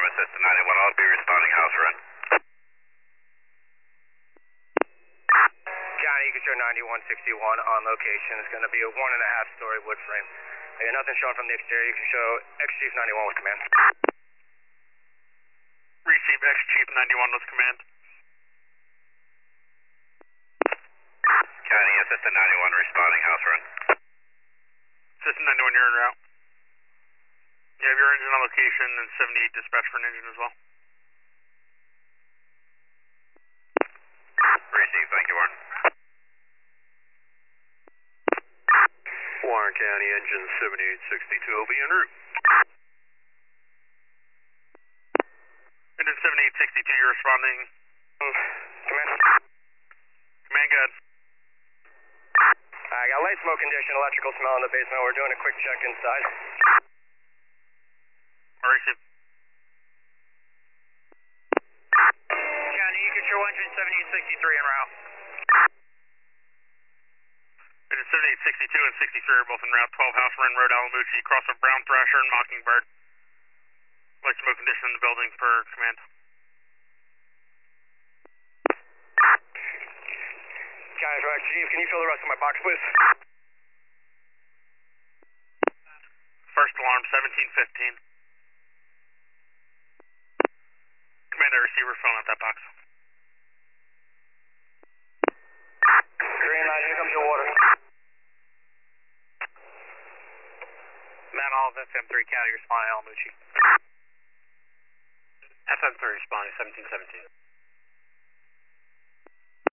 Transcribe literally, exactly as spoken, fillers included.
assistant ninety-one, I'll be responding house run. County, you can show ninety-one sixty-one on location. It's going to be a one and a half story wood frame. Hey, nothing shown from the exterior. You can show X-Chief ninety-one with command. Receive X-Chief ninety-one with command. County, assistant ninety-one responding house run. Assistant ninety-one, you're en route. You have your engine on location and seventy-eight dispatch for an engine as well. Receive, thank you, Warren. Warren County, engine seventy-eight sixty-two will be en route. Engine seventy-eight sixty-two, you're responding. Command. Command, go ahead. I got light smoke condition, electrical smell in the basement. We're doing a quick check inside. All right, receive. County, you can show engine seventy-eight sixty-three en route. Engine seventy-eight sixty-two and sixty-three are both en route. twelve House Run Road, Alamucci, cross of Brown Thrasher and Mockingbird. Light smoke condition in the building per command. County Direct Chief, can you fill the rest of my box, please? First alarm, seventeen fifteen. Commander, receiver, phone out that box. Green light, here comes your water. Man, all of F M three County responding, Alamucci. F M three responding, seventeen seventeen.